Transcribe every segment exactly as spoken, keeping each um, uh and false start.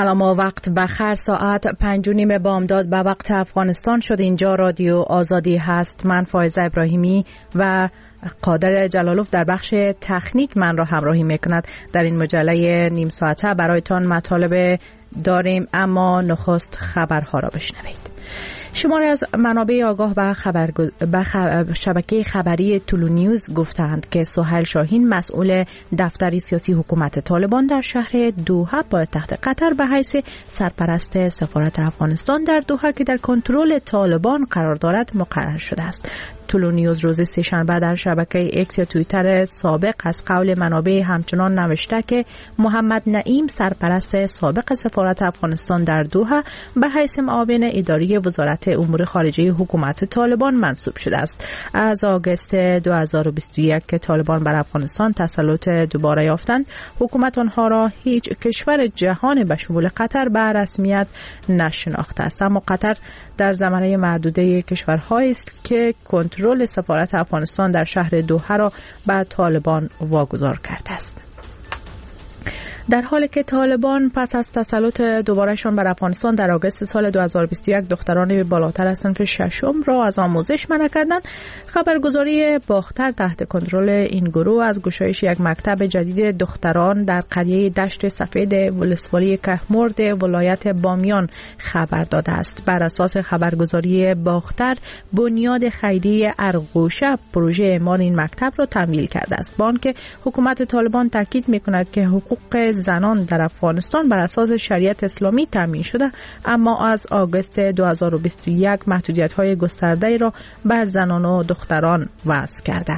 سلام و وقت بخیر. ساعت پنج و نیم بامداد به وقت افغانستان شد. اینجا رادیو آزادی هست. من فائزه ابراهیمی و قادر جلالوف در بخش تکنیک من را همراهی میکند. در این مجله نیم ساعته برایتان مطالب داریم، اما نخست خبرها را بشنوید. شماری از منابع آگاه به خبر به خبر شبکه خبری تولو نیوز گفتند که سهیل شاهین مسئول دفتر سیاسی حکومت طالبان در شهر دوحه پایتخت قطر به حیث سرپرست سفارت افغانستان در دوحه که در کنترل طالبان قرار دارد مقرر شده است. تولو نیوز روز سه‌شنبه در شبکه ایکس یا توییتر سابق از قول منابع همچنان نوشته که محمد نعیم سرپرست سابق سفارت افغانستان در دوحه به حیث معاون اداری وزارت امور خارجه حکومت طالبان منصوب شده است. از آگوست دو هزار و بیست و یک که طالبان بر افغانستان تسلط دوباره یافتند، حکومت آنها را هیچ کشور جهان به شمول قطر به رسمیت نشناخته است، اما قطر در زمره معدوده کشورهایی است که کنترل سفارت افغانستان در شهر دوحه را به طالبان واگذار کرده است. در حالی که طالبان پس از تسلط دوبارهشان بر افغانستان در آگوست سال دو هزار و بیست و یک دختران بالاتر از صنف ششم را از آموزش منع کردند، خبرگزاری باختر تحت کنترل این گروه از گشایش یک مکتب جدید دختران در قریه دشت سفید ولسوالی کهمرد ولایت بامیان خبر داده است. بر اساس خبرگزاری باختر، بنیاد خیریه ارغوشه پروژه اعمار این مکتب را تمویل کرده است. با آنکه حکومت طالبان تاکید می‌کند که حقوق زنان در افغانستان بر اساس شریعت اسلامی تامین شده، اما از آگوست دو هزار و بیست و یک محدودیت‌های گسترده‌ای را بر زنان و دختران وضع کرده.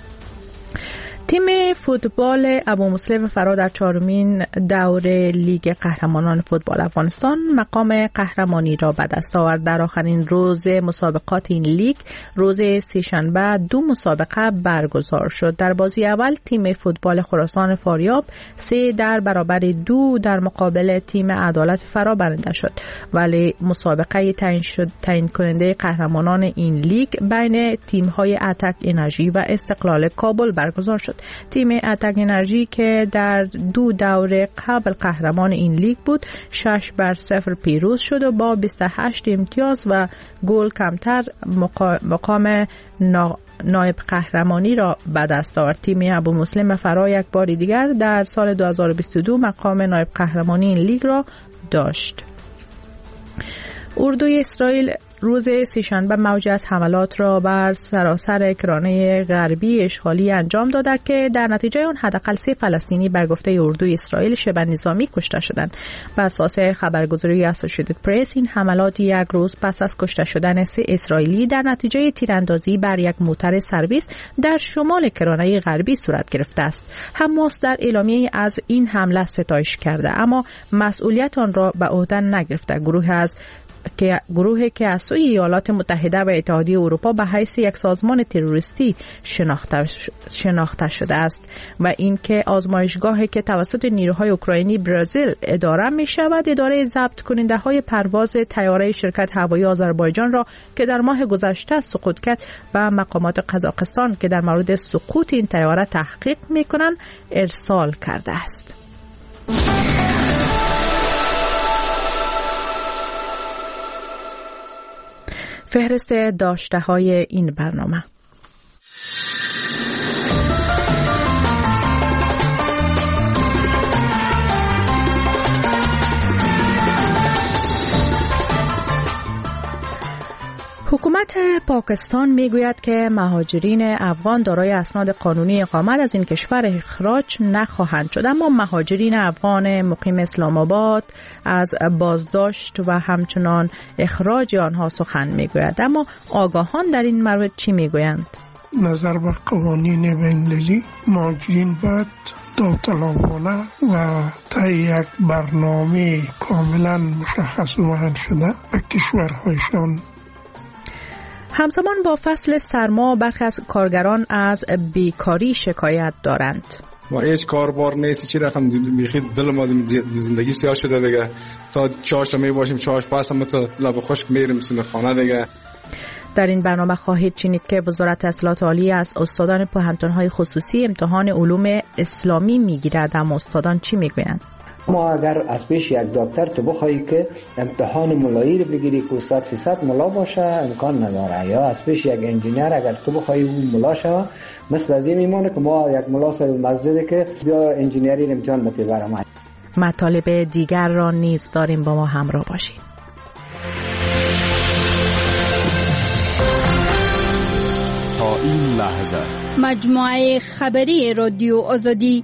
تیم فوتبال ابو مسلم فرا در چهارمین دور لیگ قهرمانان فوتبال افغانستان مقام قهرمانی را به دست آورد. در آخرین روز مسابقات این لیگ روز سه‌شنبه دو مسابقه برگزار شد. در بازی اول تیم فوتبال خراسان فاریاب سه در برابر دو در مقابل تیم عدالت فرا برنده شد، ولی مسابقه تعیین شد تعیین کننده قهرمانان این لیگ بین تیم‌های اتک انرژی و استقلال کابل برگزار شد. تیم اتک انرژی که در دو دوره قبل قهرمان این لیگ بود، شش بر صفر پیروز شد و با بیست و هشت امتیاز و گل کمتر مقام نایب قهرمانی را به دست آورد. تیم ابو مسلم فرا یک بار دیگر در سال دو هزار و بیست و دو مقام نایب قهرمانی این لیگ را داشت. اردوی اسرائیل روز سه‌شنبه موجی از حملات را بر سراسر کرانه غربی اشغالی انجام داده که در نتیجه آن حداقل سه فلسطینی به گفته اردوی اسرائیل شبه نظامی کشته شدند. بر اساس خبرگزاری اسوسییتد پرس، این حملات یک روز پس از کشته شدن سه اسرائیلی در نتیجه تیراندازی بر یک موتر سرویس در شمال کرانه غربی صورت گرفته است. حماس در اعلامیه از این حمله ستایش کرده، اما مسئولیت آن را به عهده نگرفته. گروه از که گروهی که از سوی ایالات متحده و اتحادیه اروپا به حیث یک سازمان تروریستی شناخته شناخته شده است و اینکه آزمایشگاهی که توسط نیروهای اوکراینی برزیل اداره می شود، اداره ضبط کننده های پرواز طیاره شرکت هوایی آذربایجان را که در ماه گذشته سقوط کرد به مقامات قزاقستان که در مورد سقوط این طیاره تحقیق می کنند ارسال کرده است. فهرست داشته های این برنامه. حکومت پاکستان میگوید که مهاجرین افغان دارای اسناد قانونی اقامت از این کشور اخراج نخواهند شد، اما مهاجرین افغان مقیم اسلام آباد از بازداشت و همچنان اخراج آنها سخن میگوید. اما آگاهان در این مورد چی میگویند؟ نظر به قوانین بین‌المللی مهاجرین باید داوطلبانه و تا یک برنامه کاملا مشخص و معین شده به کشورهایشان. همزمان با فصل سرما برخی از کارگران از بیکاری شکایت دارند. ما هیچ کاربار نیست، چی رقم بیخی دل ما زندگی سیاه شده دیگه. تا چاش می باشیم چاش پاس هم تو لب خشک میریم سن خانه دیگه. در این برنامه خواهید شنید که وزارت اطلاعات عالیه از استادان پوهنتون‌های خصوصی امتحان علوم اسلامی میگیرد، اما استادان چی میگویند؟ ما اگر از پیش یک دکتر تو بخوایی که امتحان ملایی رو بگیری که صد فیصد ملا باشه امکان نداره، یا از پیش یک انجینیر اگر تو بخوایی اون ملا شه مثل از این میمونه که ما یک ملا صاحب مسجد که بیا انجینیری امتحان بده برام. مطالب دیگر را نیز داریم، با ما همراه باشید. تا این لحظه مجموعه خبری رادیو آزادی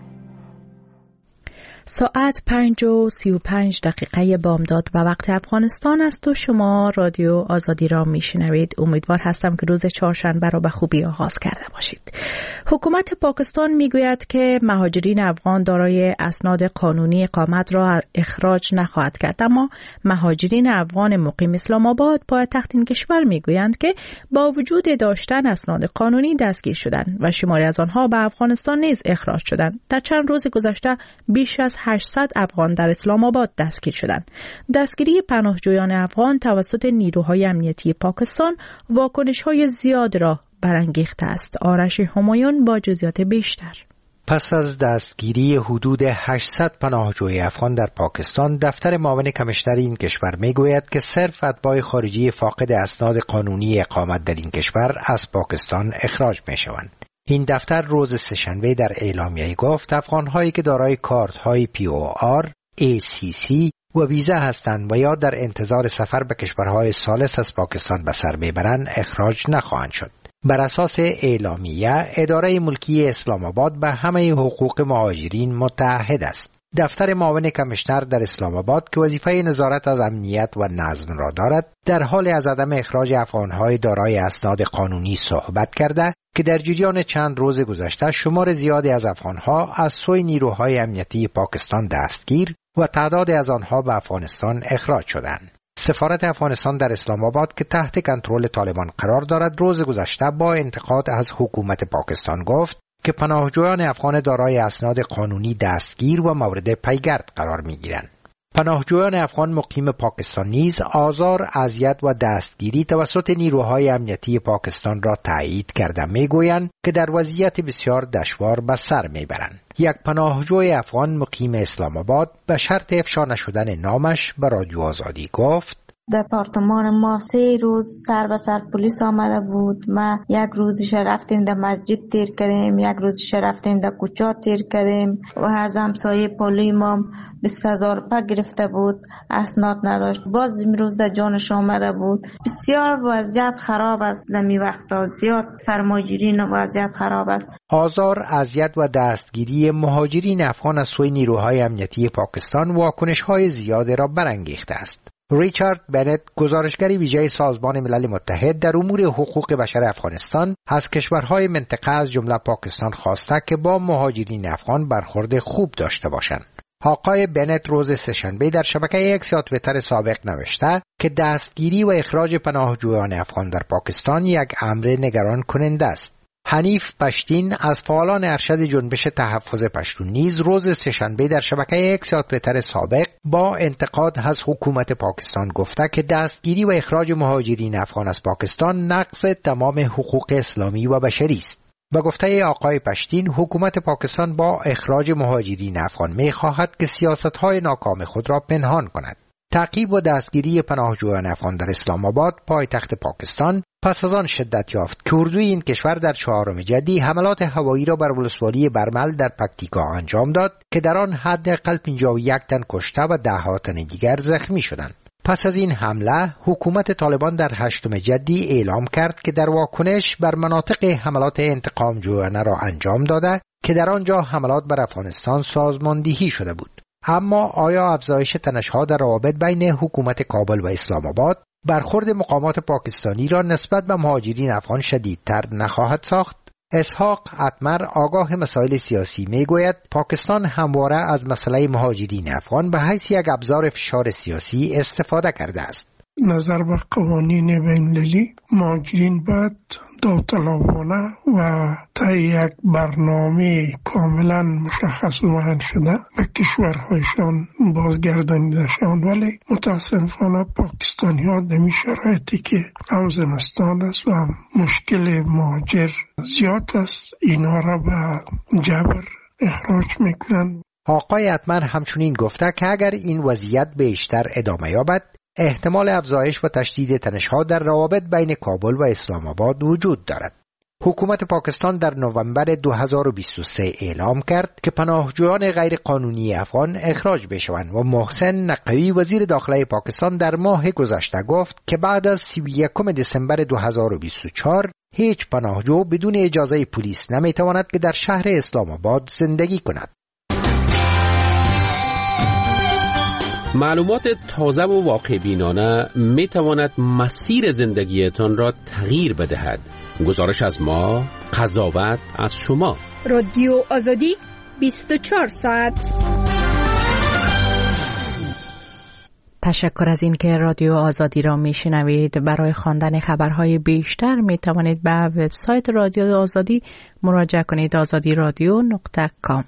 ساعت پنج و سی و پنج دقیقه بامداد و وقت افغانستان است و شما رادیو آزادی را میشنوید. امیدوار هستم که روز چهارشنبه را به خوبی آغاز کرده باشید. حکومت پاکستان میگوید که مهاجرین افغان دارای اسناد قانونی اقامت را اخراج نخواهد کرد، اما مهاجرین افغان مقیم اسلام آباد پایتخت این کشور میگویند که با وجود داشتن اسناد قانونی دستگیر شدند و شماری از آنها به افغانستان نیز اخراج شدند. در چند روز گذشته بیش از هشتصد افغان در اسلام آباد دستگیر شدند. دستگیری پناهجویان افغان توسط نیروهای امنیتی پاکستان واکنش‌های زیاد را برانگیخته است. آرش همایون با جزئیات بیشتر. پس از دستگیری حدود هشتصد پناهجوی افغان در پاکستان، دفتر معاون کمیشنر این کشور میگوید که صرف اتباع خارجی فاقد اسناد قانونی اقامت در این کشور از پاکستان اخراج میشوند. این دفتر روز سه‌شنبه در اعلامیه گفت افغان‌هایی که دارای کارت‌های پی او آر، ای سی سی و ویزا هستند و یا در انتظار سفر به کشورهای ثالث از پاکستان به سر میبرند اخراج نخواهند شد. بر اساس اعلامیه، اداره ملکی اسلام آباد به همه حقوق مهاجرین متعهد است. دفتر معاون کمیشنر در اسلام آباد که وظیفه نظارت از امنیت و نظم را دارد، در حال از عدم اخراج افغان‌های دارای اسناد قانونی صحبت کرده که در جریان چند روز گذشته شمار زیادی از افغان‌ها از سوی نیروهای امنیتی پاکستان دستگیر و تعداد از آنها به افغانستان اخراج شدند. سفارت افغانستان در اسلام آباد که تحت کنترل طالبان قرار دارد، روز گذشته با انتقاد از حکومت پاکستان گفت که پناهجویان افغان دارای اسناد قانونی دستگیر و مورد پیگرد قرار می‌گیرند. پناهجویان افغان مقیم پاکستان نیز آزار، اذیت و دستگیری توسط نیروهای امنیتی پاکستان را تایید کرده میگویند که در وضعیت بسیار دشوار به سر میبرند. یک پناهجوی افغان مقیم اسلام آباد به شرط افشا نشدن نامش به رادیو آزادی گفت: دپارتمان ما سه روز سر به سر پلیس آمده بود. ما یک روزش رفتیم در مسجد تیر کردیم، یک روزش رفتیم در کوچه تیر کردیم و از همسایه پولی ما بیست هزار روپیه گرفته بود، اسناد نداشت. باز امروز در جانش آمده بود. بسیار وضعیت خراب است. دمی وقتا زیاد سرمایه‌گیری وضعیت خراب است. آزار، اذیت و دستگیری مهاجرین افغان از سوی نیروهای امنیتی پاکستان واکنش‌های زیاد را برانگیخته است. ریچارد بنت، گزارشگر ویژه سازمان ملل متحد در امور حقوق بشر افغانستان، از کشورهای منطقه از جمله پاکستان خواسته که با مهاجرین افغان برخورد خوب داشته باشند. آقای بنت روز سه‌شنبه در شبکه اکس یا توییتر سابق نوشته که دستگیری و اخراج پناهجویان افغان در پاکستان یک امر نگران کننده است. حنیف پشتین از فعالان ارشد جنبش تحفظ پشتون نیز روز سه‌شنبه در شبکه اکس یا توییتر سابق با انتقاد از حکومت پاکستان گفته که دستگیری و اخراج مهاجرین افغان از پاکستان نقض تمام حقوق اسلامی و بشری است. به گفته آقای پشتین، حکومت پاکستان با اخراج مهاجرین افغان می‌خواهد که سیاست‌های ناکام خود را پنهان کند. تعقیب و دستگیری پناهجویان افغان در اسلام آباد، پایتخت پاکستان، پس از آن شدت یافت که اردوی این کشور در چهارم جدی حملات هوایی را بر ولسوالی برمل در پکتیکا انجام داد که در آن حداقل پنجاه و یک تن کشته و ده ها تن دیگر زخمی شدند. پس از این حمله، حکومت طالبان در هشتم جدی اعلام کرد که در واکنش بر مناطق حملات انتقام جویانه را انجام داده که در آنجا حملات بر افغانستان سازماندهی شده بود. اما آیا افزایش تنش‌ها در روابط بین حکومت کابل و اسلام آباد برخورد مقامات پاکستانی را نسبت به مهاجرین افغان شدیدتر نخواهد ساخت؟ اسحاق اتمر، آگاه مسائل سیاسی، میگوید پاکستان همواره از مسئله مهاجرین افغان به حیث یک ابزار فشار سیاسی استفاده کرده است. نظر به قوانین بین‌المللی، مهاجرین باید داوطلبانه و تا یک برنامه کاملا مشخص و معین شده به کشورهایشان بازگردانیده شوند، ولی متاسفانه پاکستانی ها در این شرایطی که هم زمستان است و هم مشکل مهاجر زیاد است، اینها را به جبر اخراج میکنند. آقای اتمر همچنین گفته که اگر این وضعیت بیشتر ادامه یابد، احتمال افزایش و تشدید تنش‌ها در روابط بین کابل و اسلام آباد وجود دارد. حکومت پاکستان در نوامبر دو هزار و بیست و سه اعلام کرد که پناهجویان غیر قانونی افغان اخراج بشوند و محسن نقوی وزیر داخله پاکستان در ماه گذشته گفت که بعد از سی و یکم دسامبر دو هزار و بیست و چهار هیچ پناهجو بدون اجازه پلیس نمیتواند که در شهر اسلام آباد زندگی کند. معلومات تازه و واقع بینانه می تواند مسیر زندگیتان را تغییر بدهد. گزارش از ما، قضاوت از شما. رادیو آزادی بیست و چهار ساعت. تشکر از این که رادیو آزادی را میشنوید. برای خواندن خبرهای بیشتر می توانید به وبسایت رادیو آزادی مراجعه کنید. آزادی رادیو نقطه کام.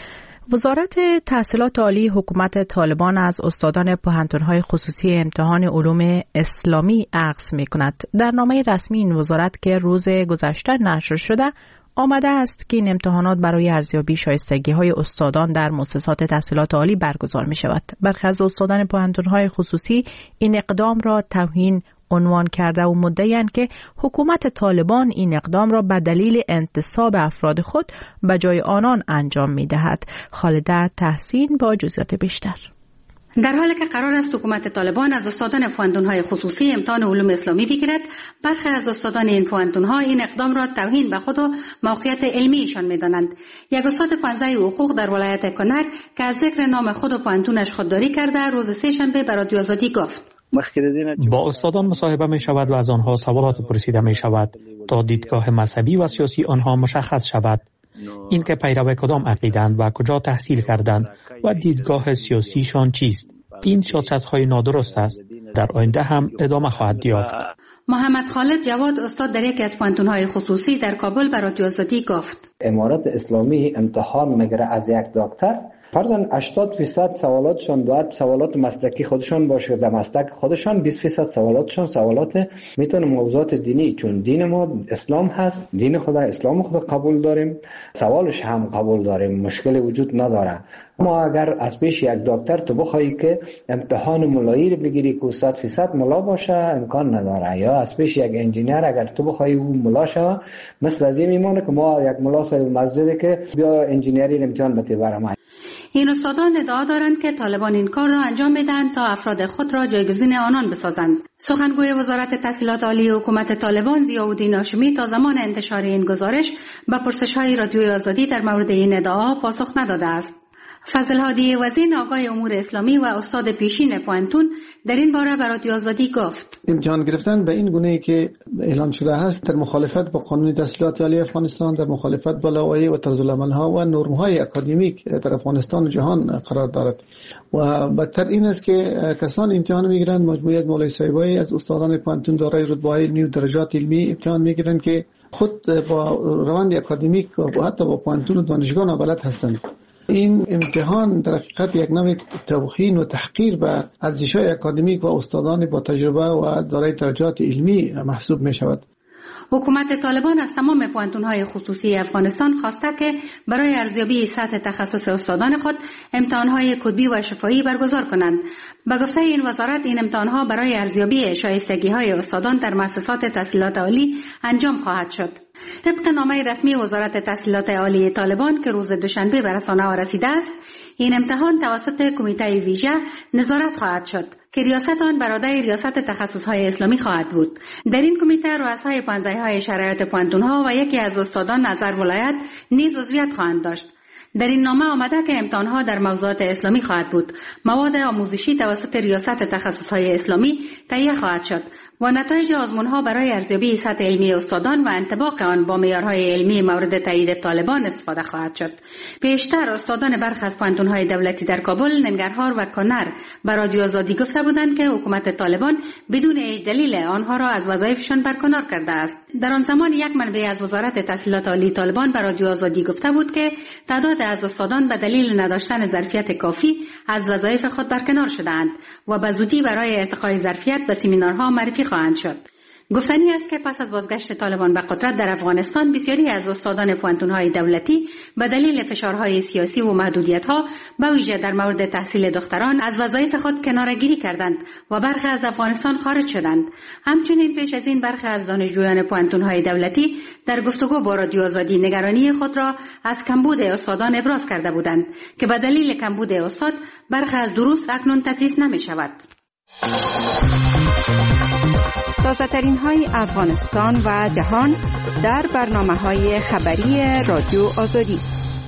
وزارت تحصیلات عالی حکومت طالبان از استادان پوهنتون‌های خصوصی امتحان علوم اسلامی اخذ می‌کند. در نامه رسمی این وزارت که روز گذشته نشر شده آمده است که این امتحانات برای ارزیابی شایستگی‌های استادان در مؤسسات تحصیلات عالی برگزار می‌شود. برخی از استادان پوهنتون‌های خصوصی این اقدام را توهین عنوان کرده و مدعی‌اند که حکومت طالبان این اقدام را به دلیل انتصاب افراد خود به جای آنان انجام می‌دهد. خالده تحسین با جزئیات بیشتر. در حالی که قرار است حکومت طالبان از استادان پوهنتون‌های خصوصی امتحان علوم اسلامی بگیرد، برخی از استادان این پوهنتون‌ها این اقدام را توهین به خود و موقعیت علمیشان می‌دانند. یک استاد پانزده حقوق در ولایت کنر که از ذکر نام خود و پوهنتونش خودداری کرده، روز سه‌شنبه به رادیو آزادی گفت: با استادان مصاحبه می شود و از آنها سوالات پرسیده می شود تا دیدگاه مذهبی و سیاسی آنها مشخص شود. این که پیرو کدام عقیدند و کجا تحصیل کردند و دیدگاه سیاسیشان چیست. این سیاست‌های نادرست است. در آینده هم ادامه خواهد یافت. محمد خالد جواد استاد در یکی از پوهنتون‌های خصوصی در کابل به رادیو آزادی گفت: امارات اسلامی امتحان میگیره از یک دکتر، فرضاً هشتاد درصد سوالاتشان باید سوالات مسلکی خودشان باشه، در مسلک خودشان بیست درصد سوالاتشان سوالات میتونه موضوعات دینی، چون دین ما اسلام هست، دین خدا اسلام خدا قبول داریم، سوالش هم قبول داریم، مشکل وجود نداره. ما اگر از پیش یک دکتر تو بخوایی که امتحان ملایی رو بگیری که صد درصد ملا باشه امکان نداره، یا از پیش یک انجینیر اگر تو بخوایی او ملا شه، مثل از این میمونه که ما یک ملا صاحب مسجد که بیا انجینیری امتحان بده برام. این استادان ادعا دارند که طالبان این کار را انجام میدن تا افراد خود را جایگزین آنان بسازند. سخنگوی وزارت تحصیلات عالی حکومت طالبان ضیاءالدین هاشمی تا زمان انتشار این گزارش به پرسش‌های رادیوی آزادی در مورد این ادعا پاسخ نداده است. فضل هادی وزین آقای امور اسلامی و استاد پیشین پوهنتون در این باره به رادیو آزادی گفت: امتحان گرفتن به این گونه‌ای که اعلان شده است در مخالفت با قانون تحصیلات عالی افغانستان، در مخالفت با لوایح و طرزالعمل‌ها و نرم‌های اکادمیک در افغانستان و جهان قرار دارد و بدتر این است که کسان امتحان میگیرند مجموعه مولوی صاحبایی از استادان پوهنتون دارای رتبه‌های علمی و درجات علمی امتحان میگیرند که خود با روند اکادمیک و حتی با پوهنتون و دانشگاه بلد هستند. این امتحان در حقیقت یک نوع توهین و تحقیر به ارزش‌های اکادمیک و استادان با تجربه و دارای درجات علمی محسوب می شود. حکومت طالبان از تمام پوهنتون‌های خصوصی افغانستان خواسته که برای ارزیابی سطح تخصص استادان خود امتحان‌های کتبی و شفاهی برگزار کنند. به گفته این وزارت این امتحان‌ها برای ارزیابی شایستگی‌های استادان در مؤسسات تحصیلات عالی انجام خواهد شد. طبق نامه رسمی وزارت تحصیلات عالی طالبان که روز دوشنبه به رسانه‌ها رسیده است، این امتحان توسط کمیته ویژه نظارت خواهد شد که ریاست آن بر عهده ریاست تخصص‌های اسلامی خواهد بود. در این کمیته رؤسای پانزده‌های شرایط پوهنتون‌ها و یکی از استادان نظر ولایت نیز عضویت خواهند داشت. در این نامه آمده که امتحان‌ها در موضوعات اسلامی خواهد بود. مواد آموزشی توسط ریاست تخصص‌های اسلامی تهیه خواهد شد و نتایج آزمون‌ها برای ارزیابی سطح علمی استادان و انطباق آن با معیارهای علمی مورد تایید طالبان استفاده خواهد شد. پیشتر استادان برخی از پوهنتون‌های دولتی در کابل، ننگرهار و کنر به رادیو آزادی گفته بودند که حکومت طالبان بدون هیچ دلیل آنها را از وظایفشان برکنار کرده است. در آن زمان یک منبع از وزارت تحصیلات عالی طالبان به رادیو آزادی گفته بود که تعداد از استادان به دلیل نداشتن ظرفیت کافی از وظایف خود برکنار شدند و به زودی برای ارتقای ظرفیت به سمینارها معرفی خواهند شد. گفتنی است که پس از بازگشت طالبان به قدرت در افغانستان بسیاری از استادان پوهنتون‌های دولتی به دلیل فشارهای سیاسی و محدودیت‌ها به ویژه در مورد تحصیل دختران از وظایف خود کناره‌گیری کردند و برخی از افغانستان خارج شدند. همچنین پیش از این برخی از دانشجویان پوهنتون‌های دولتی در گفتگو با رادیو آزادی نگرانی خود را از کمبود استادان ابراز کرده بودند که به دلیل کمبود استاد برخی از دروس اکنون تدریس نمی‌شود. تازه ترین های افغانستان و جهان در برنامه های خبری رادیو آزادی.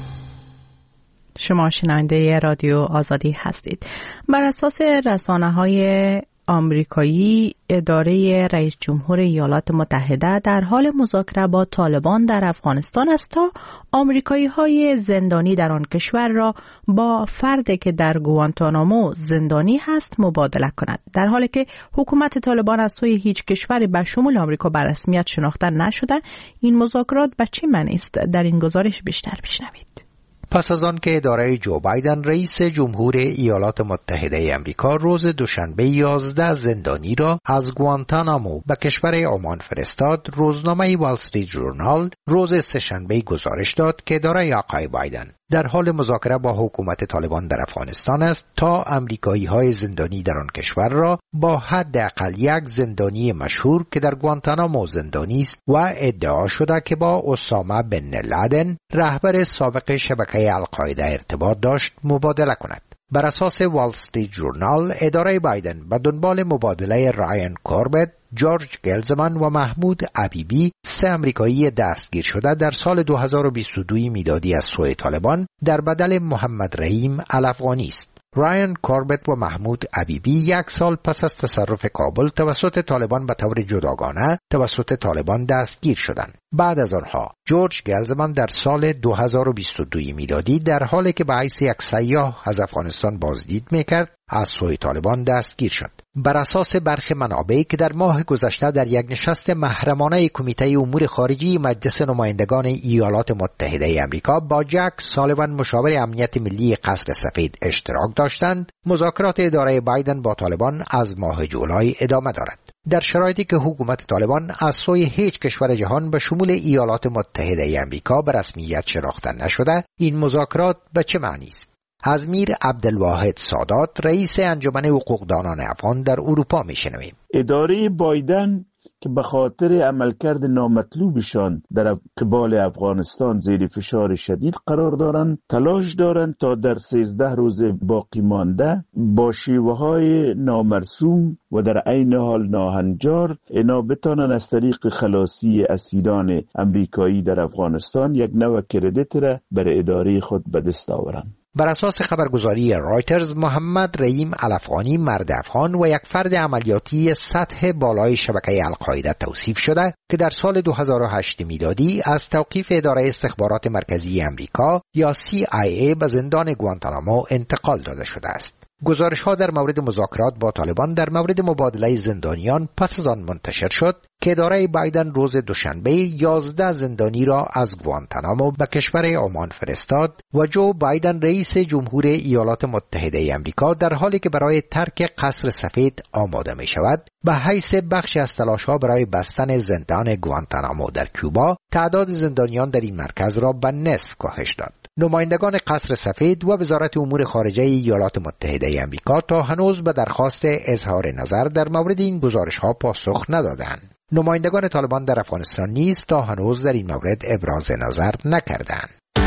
شما شنونده رادیو آزادی هستید. بر اساس رسانه‌های آمریکایی، اداره رئیس جمهور ایالات متحده در حال مذاکره با طالبان در افغانستان است تا آمریکایی‌های زندانی در آن کشور را با فردی که در گوانتانامو زندانی هست مبادله کند، در حالی که حکومت طالبان از سوی هیچ کشوری به شمول آمریکا به رسمیت شناخته نشده. این مذاکرات به چه معنی است؟ در این گزارش بیشتر بشنوید. پس از آن که اداره جو بایدن رئیس جمهور ایالات متحده آمریکا روز دوشنبه یازده زندانی را از گوانتانامو به کشور عمان فرستاد، روزنامه وال استریت ژورنال روز سه‌شنبه گزارش داد که اداره آقای بایدن در حال مذاکره با حکومت طالبان در افغانستان است تا آمریکایی‌های زندانی در آن کشور را با حداقل یک زندانی مشهور که در گوانتانامو زندانی است و ادعا شده که با اسامه بن لادن رهبر سابق شبکه القاعده ارتباط داشت مبادله کند. بر اساس وال استریت ژورنال، اداره بایدن به دنبال مبادله رایان کوربت، جورج گلزمن و محمود عبیبی، سه آمریکایی دستگیر شده در سال دو هزار و بیست و دو میلادی از سوی طالبان در بدل محمد رحیم الافغانی است. رایان کوربت و محمود عبیبی یک سال پس از تصرف کابل توسط طالبان به طور جداگانه توسط طالبان دستگیر شدند. بعد از آنها جورج گلزمن در سال دو هزار و بیست و دو میلادی در حالی که به حیث یک سیاح از افغانستان بازدید میکرد از سوی طالبان دستگیر شد. بر اساس برخی منابع که در ماه گذشته در یک نشست محرمانه کمیته امور خارجی مجلس نمایندگان ایالات متحده آمریکا با جک سالیوان مشاور امنیت ملی قصر سفید اشتراک داشتند، مذاکرات اداره بایدن با طالبان از ماه جولای ادامه دارد. در شرایطی که حکومت طالبان از سوی هیچ کشور جهان به شمول ایالات متحده آمریکا به رسمیت شناخته نشده، این مذاکرات به چه معنی است؟ از میر عبدالواحد سادات، رئیس انجمن حقوقدانان افغان در اروپا میشنویم. اداره بایدن که به خاطر عملکرد نامطلوبشان در قبال افغانستان زیر فشار شدید قرار دارند، تلاش دارند تا در سیزده روز باقی مانده با شیوه‌های نامرسوم و در عین حال ناهنجار اینا بتانن از طریق خلاصی اسیران امریکایی در افغانستان یک نوع کردیت را بر اداره خود به دست آورند. بر اساس خبرگزاری رایترز، محمد رحیم الافغانی مرد افغان و یک فرد عملیاتی سطح بالای شبکه القاعده توصیف شده که در سال دو هزار و هشت میلادی از توقیف اداره استخبارات مرکزی امریکا یا سی آی ای به زندان گوانتانامو انتقال داده شده است. گزارش‌ها در مورد مذاکرات با طالبان در مورد مبادله زندانیان پس از آن منتشر شد که اداره بایدن روز دوشنبه یازده زندانی را از گوانتانامو به کشور عمان فرستاد و جو بایدن رئیس جمهور ایالات متحده آمریکا در حالی که برای ترک قصر سفید آماده می شود، به حیث بخشی از تلاش‌ها برای بستن زندان گوانتانامو در کوبا، تعداد زندانیان در این مرکز را به نصف کاهش داد. نمایندگان قصر سفید و وزارت امور خارجه ایالات متحده آمریکا تا هنوز به درخواست اظهار نظر در مورد این گزارش‌ها پاسخ ندادند. نمایندگان طالبان در افغانستان نیز تا هنوز در این مورد ابراز نظر نکردند.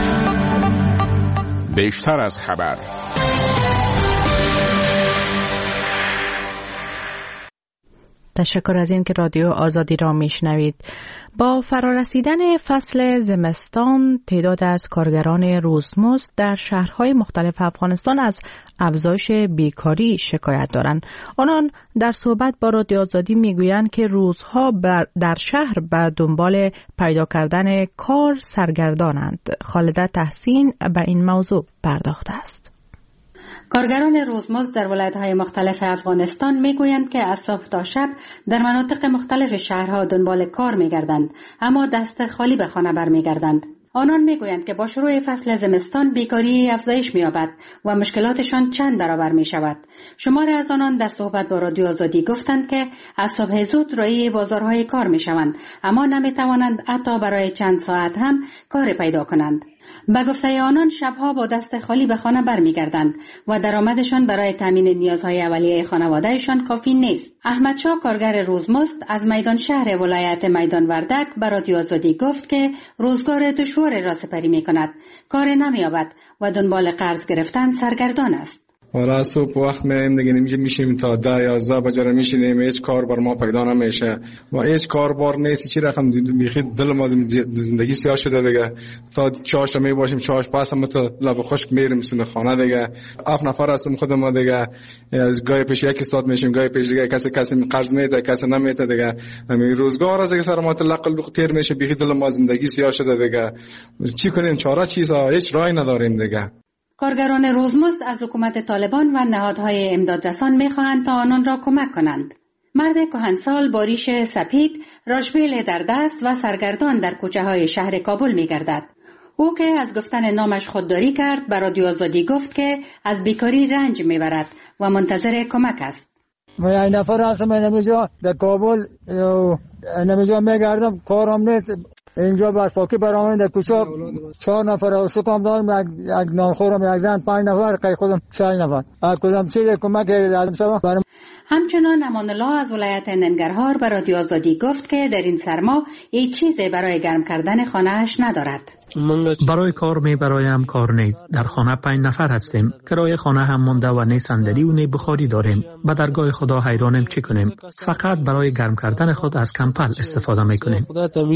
بیشتر از خبر. تشکر از این که رادیو آزادی را میشنوید. با فرارسیدن فصل زمستان، تعداد از کارگران روزمزد در شهرهای مختلف افغانستان از افزایش بیکاری شکایت دارند. آنان در صحبت با رادیو آزادی میگویند که روزها در شهر به دنبال پیدا کردن کار سرگردانند. خالده تحسین به این موضوع پرداخته است. کارگران روزمزد در ولایت‌های مختلف افغانستان میگویند که از صبح تا شب در مناطق مختلف شهرها دنبال کار میگردند، اما دست خالی به خانه برمیگردند. آنان میگویند که با شروع فصل زمستان بیکاری افزایش می‌یابد و مشکلاتشان چند برابر می‌شود. شماری از آنان در صحبت با رادیو آزادی گفتند که از صبح زود روی بازارهای کار می‌شوند، اما نمی‌توانند حتی برای چند ساعت هم کار پیدا کنند. به گفته آنان شبها با دست خالی به خانه برمیگردند و درآمدشان برای تامین نیازهای اولیه خانوادهشان کافی نیست. احمد شاه کارگر روزمزد از میدان شهر ولایت میدان وردک به رادیو آزادی گفت که روزگار دشوار را سپری می‌کند، کار نمی‌یابد و دنبال قرض گرفتن سرگردان است. حالا صبح وقت میایم دیگه نمیشه میشیم تا ده یازده بجه میشینیم، هیچ کار بر ما پیدا نمیشه و هیچ کاربار نیست. چی رقم بیخی دل ما زندگی سیاه شده دیگه. تا چهارشنبه باشیم چهارش پس هم تو لب خشک میریم سن خانه دیگه. هفت نفر هستیم خود ما دیگه، از گای پیش یک استاد میشیم، گای پیش دیگه کسی کسی قرض میده کسی نمیده دیگه. همین روزگار از سر ما تلقل تیر میشه، بیخی دل ما زندگی سیاه شده دیگه. چی کنیم؟ چاره چیزا هیچ راهی نداریم دیگه. کارگران روزمزد از حکومت طالبان و نهادهای امدادرسان می‌خواهند تا آنان را کمک کنند. مرد کهنسال با ریش سپید، راژبیل در دست و سرگردان در کوچه‌های شهر کابل می‌گردد. او که از گفتن نامش خودداری کرد، به رادیو آزادی گفت که از بیکاری رنج می‌برد و منتظر کمک است. من یک نفر هستم اینجا در کابل، اینجا می‌گردم، کارم نیست. اینجا برفاکی برامون در کوچه چهار نفر اوسطم دارم، یک نانخورم، یک زن، پنج نفر، که خودم شش نفر. از کدام چیز کمک کردم. همچنان امان الله از ولایت ننگرهار به رادیو آزادی گفت که در این سرما هیچ چیزی برای گرم کردن خانه‌اش ندارد. برای کار می برایم کار نیست. در خانه پنج نفر هستیم. کرایه خانه هم مونده و نه صندلی و نه بخاری داریم. به درگاه خدا حیرانیم چی کنیم. فقط برای گرم کردن خود از کمپل استفاده می کنیم.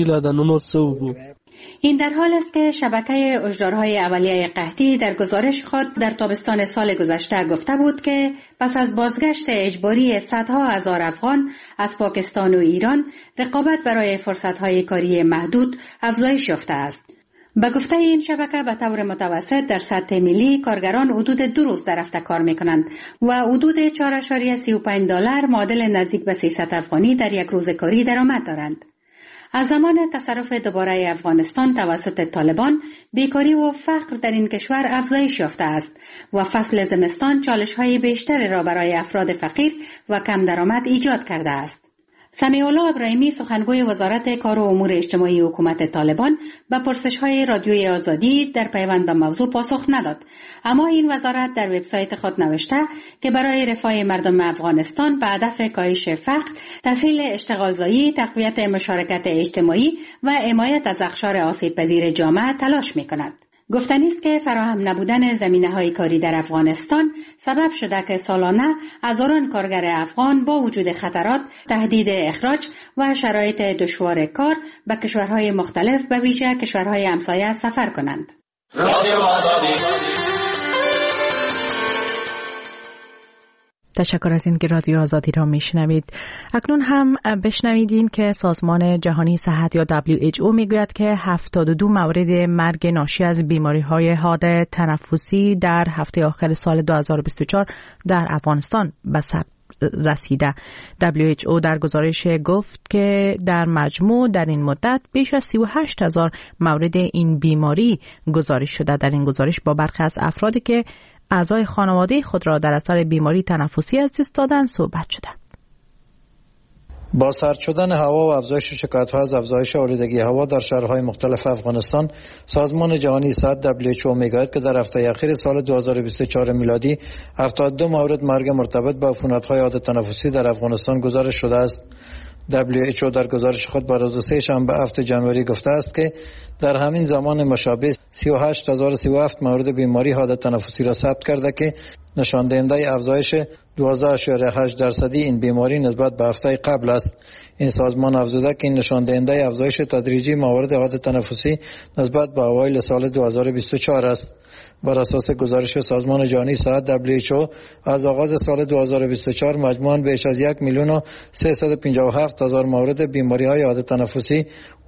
این در حال است که شبکه هشدارهای اولیه قحطی در گزارش خود در تابستان سال گذشته گفته بود که پس از بازگشت اجباری صدها هزار افغان از پاکستان و ایران، رقابت برای فرصتهای کاری محدود افزایش یافته است. به گفته این شبکه به طور متوسط در سطح ملی کارگران حدود دو روز در هفته کار میکنند و حدود چهار ممیز سی و پنج دلار معادل نزدیک به سیصد افغانی در یک روز کاری درآمد دارند. از زمان تصرف دوباره افغانستان توسط طالبان، بیکاری و فقر در این کشور افزایش یافته است و فصل زمستان چالش‌های بیشتری را برای افراد فقیر و کم درآمد ایجاد کرده است. سمیع الله ابراهیمی سخنگوی وزارت کار و امور اجتماعی حکومت طالبان به پرسش‌های رادیوی آزادی در پیوند به موضوع پاسخ نداد، اما این وزارت در وبسایت خود نوشته که برای رفاه مردم افغانستان به هدف کاهش فقر، تسهیل اشتغالزایی، تقویت مشارکت اجتماعی و حمایت از اقشار آسیب‌پذیر جامعه تلاش می‌کند. گفتنی است که فراهم نبودن زمینه‌های کاری در افغانستان سبب شده که سالانه هزاران کارگر افغان با وجود خطرات، تهدید اخراج و شرایط دشوار کار به کشورهای مختلف به ویژه کشورهای همسایه سفر کنند. تشکر از اینکه رادیو آزادی را میشنوید. اکنون هم بشنوید که سازمان جهانی صحت یا دبلیو اچ او میگوید که هفتاد و دو مورد مرگ ناشی از بیماری‌های حاد تنفسی در هفته آخر سال دو هزار و بیست و چهار در افغانستان به ثبت رسیده. دبلیو اچ او در گزارش گفت که در مجموع در این مدت بیش از سی و هشت هزار مورد این بیماری گزارش شده. در این گزارش با برخی از افرادی که اعضای خانواده خود را در اثر بیماری تنفسی از دست دادن صحبت شده. با سرد شدن هوا و افزایش شکایت‌ها از افزایش آلودگی هوا در شهرهای مختلف افغانستان، سازمان جهانی صحت دبلیو اچ او میگوید که در هفته اخیر سال دو هزار و بیست و چهار میلادی هفتاد و دو مورد مرگ مرتبط با عفونت‌های حاد تنفسی در افغانستان گزارش شده است. دبلیو اچ او در گزارش خود بر روز سه شنبه هفتم ژانویه گفته است که در همین زمان مشابه سی و هشت هزار و سی و هفت مورد بیماری حاد تنفسی را ثبت کرده که نشان دهنده افزایش دوازده اشاریه هشت درصدی این بیماری نسبت به هفته قبل است. این سازمان افزوده که این نشان دهنده افزایش تدریجی موارد حاد تنفسی نسبت به اوایل سال دو هزار و بیست و چهار است. بر اساس گزارش سازمان جهانی صحت دبلیو اچ او از آغاز سال دو هزار و بیست و چهار مجموعاً بیش از یک میلیون و سیصد و پنجاه و هفت هزار مورد بیماری‌های حاد تنفسی و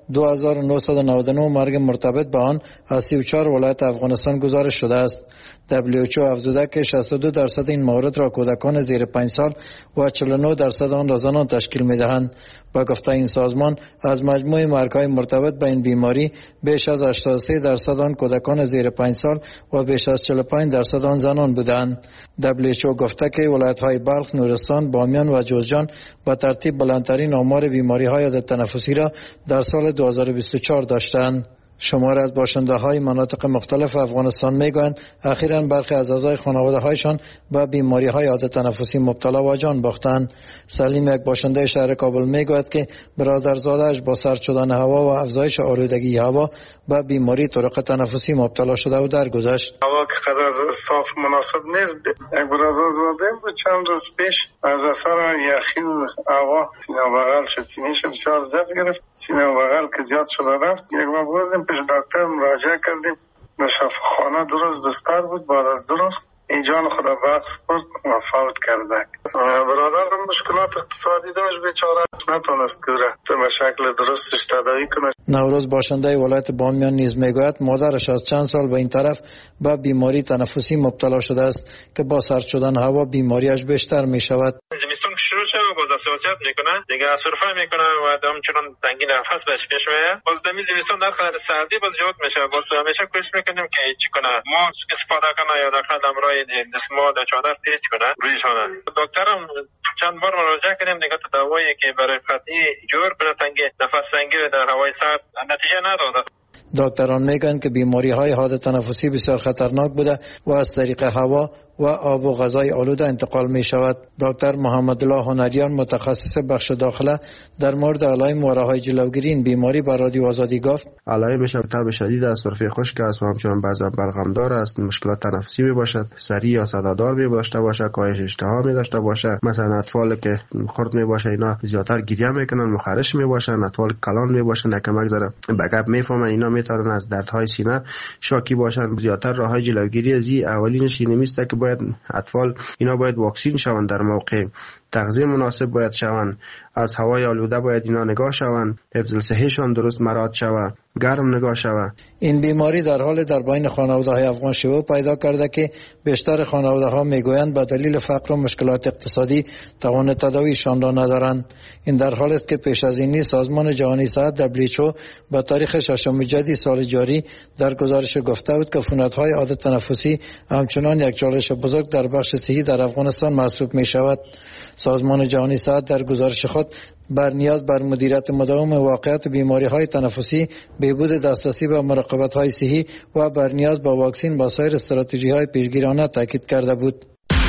دو هزار و نهصد و نود و نه مرگ مرتبط به آن از سی و چهار ولایت افغانستان گزارش شده است. دبلیو اچ او افزوده که شصت و دو درصد این موارد را کودکان زیر پنج سال و چهل و نه درصد آن را زنان تشکیل می‌دهند. با گفته این سازمان از مجموع مرگ‌های مرتبط به این بیماری بیش از هشتاد و سه درصد آن کودکان زیر پنج سال و بیش از چهل و پنج درصد آن زنان بودند. دبلیو اچ او گفته که ولایت‌های بلخ، نورستان، بامیان و جوزجان به ترتیب بلندترین آمار بیماری‌های عادت تنفسی را در سال دو هزار و بیست و چهار داشتند. شمار از باشنده های مناطق مختلف افغانستان میگویند اخیراً برخی از اعضای خانواده هایشان به بیماری های عادت تنفسی مبتلا و جان باختند. سلیم، یک باشنده شهر کابل، میگوید که برادرزاده‌اش با سرد شدن هوا و افزایش آلودگی هوا به بیماری طرق تنفسی مبتلا شده و درگذشت. هوا که قدر صاف مناسب نیست. یک برادرزاده بود چند روز پیش از اثر یخی و هوا سینه بغل شد، سینه‌ش بسیار ضعف گرفت، سینه بغل که زیاد شده رفت. یک ما بردیم پیش دکتر مراجعه کردیم، در شفاخانه دو روز بستر بود. بعد از دو روز این جان خدا بخش برد و فوت کرده. برادرم مشکلات اقتصادی داشت، بیچاره نتونست که به شکل درستش تداوی کنه. نوروز باشنده ولایت بامیان نیز میگوید مادرش از چند سال به این طرف به بیماری تنفسی مبتلا شده است که با سرد شدن هوا بیماریش بیشتر می شود. زمستون شروع شد و باز حساسیت میکنه دیگه، سرفه میکنه و همچنان تنگی نفس بهش پیش میاد. باز دمی زمستون در خلال سردی باز جوت میشه. باز همیشه کوشش میکنیم که چی کنه ماسک استفاده کنه یا در خلال امرای دستمال در چادر تیز کنه رویشانه. دکترم چند بار مراجعه کردیم دیگه تو دوایی که برای قطعی جور کنه تنگی نفس تنگی در هوای سرد نتیجه نداده. دکتران میگن که بیماری های حاد تنفسی بسیار خطرناک بوده و از طریق هوا و آب و غذای آلوده انتقال می شود. دکتر محمد الله هنریان متخصص بخش داخله در مورد علائم و راههای جلوگیری این بیماری بر رادیو آزادی گفت: علائمش تب شدید است، سرفه خشک است و همچنان بعضا بلغمدار است، مشکلات تنفسی می باشد، سری یا صدادار می داشته باشه، کاهش اشتها می داشته باشه. مثلا اطفال که خرد می باشه اینا زیاتر گریه میکنن، مخرش می باشن، اطفال کلان می باشن، کمک ذره بگپ میفهمن، اینا میتونن از دردهای سینه شاکی باشن. زیاتر راههای جلوگیری از این اولینش اینه میسته که باید اطفال اینا باید واکسین شوند، در موقع تغذیه مناسب باید شوند، از هوای آلوده باید اینا نگاه شوند، حفظ صحیشان درست مراعات شود، گرم نگاه شود. این بیماری در حال در بین خانواده‌های افغان شیوع پیدا کرده که بیشتر خانواده‌ها میگویند به دلیل فقر و مشکلات اقتصادی توان تداویشان را ندارند. این در حالی است که پیش از این سازمان جهانی صحت دبلیو اچ او با تاریخ ششم جدی سال جاری در گزارش گفته بود که عفونت‌های عادت تنفسی همچنان یک چالش بزرگ در بخش صحی در افغانستان محسوب می شود. سازمان جهانی صحت در گزارش خود بر نیاز بر مدیریت مداوم واقعیت بیماری‌های تنفسی، بهبود دسترسی به مراقبت‌های صحی و بر نیاز به واکسین با سایر استراتژی‌های پیشگیرانه تاکید کرده بود.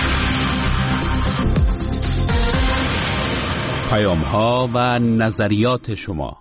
پیام‌ها و نظریات شما.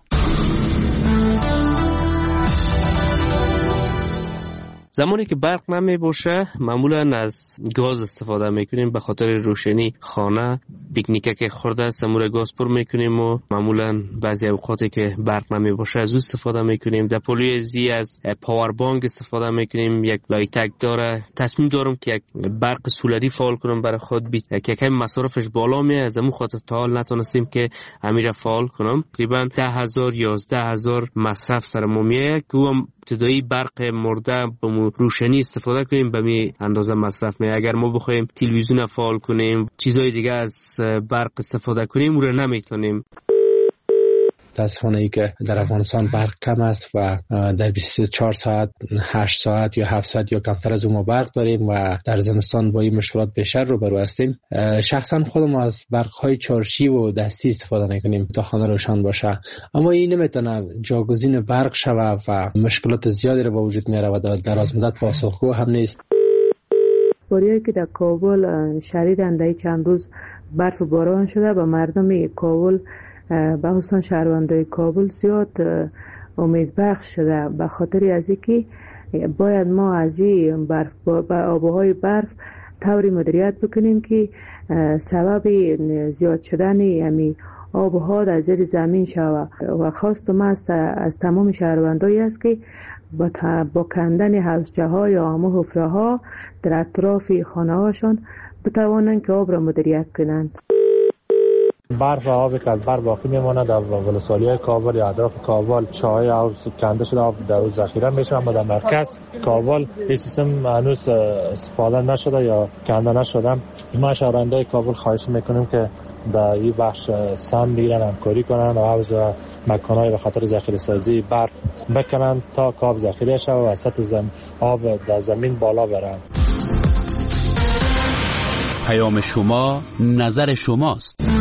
زمانی که برق نمی باشه معمولا از گاز استفاده میکنیم به خاطر روشنی خانه. پیکنیکه که خورده سمور گاز پر میکنیم و معمولا بعضی اوقاتی که برق نمی باشه از او استفاده میکنیم. در پولوی زی از پاور بانک استفاده میکنیم. یک لایتک داره. تصمیم دارم که یک برق سولری فعال کنم برای خود، بی که کم مصارفش بالا میه، از همون خاطر تا حال نتونستیم که امیر فعال کنم. تقریبا ده هزار یازده هزار مصرف سر ما میه که هم ابتدایی برق مرده به روشنی استفاده کنیم به می اندازه مصرف می. اگر ما بخوایم تلویزیون فعال کنیم، چیزهای دیگه از برق استفاده کنیم، اون رو نمیتونیم. متاسفانه ای که در افغانستان برق کم است و در بیست و چهار ساعت هشت ساعت یا هفت ساعت یا کمتر از اون ما برق داریم و در زمستان با این مشکلات بیشتر روبرو هستیم. شخصا خودم از برق های چارشی و دستی استفاده نکنیم تا خانه روشن باشه، اما این نمیتونه جاگزین برق شوه و مشکلات زیادی رو به وجود میاره و در از مدت پاسخگو هم نیست. باریایی که در کابل شدیداً در چند روز برف و باران شده و مردم کابل به خصوص شهروندان کابل زیاد امید بخش شده، به خاطر از اینکه باید ما از این برف با آبهای برف طوری مدیریت بکنیم که سبب زیاد شدن یعنی آبها در زیر زمین شود و خواست ما از, از تمام شهروندایی است که با, با کندن حوضچه ها یا آمو حفره ها در اطراف خانه هاشون بتوانند که آب را مدیریت کنند. برف و آبی که از برف باقی میمونه در ولسوالی‌های کابل یا اطراف کابل چاهای آب کنده شده، آب در روز ذخیره میشه، اما در مرکز کابل این سیستم هنوز استفاده نشده یا کنده نشده. ما شهروندان کابل خواهش میکنیم که در این بخش سهم بگیرن، همکاری کنن و حوض و مکان‌های به خاطر ذخیره سازی برف بکنن تا آب ذخیره شود و سطح زم آب در زمین بالا بره. پیام شما نظر شماست.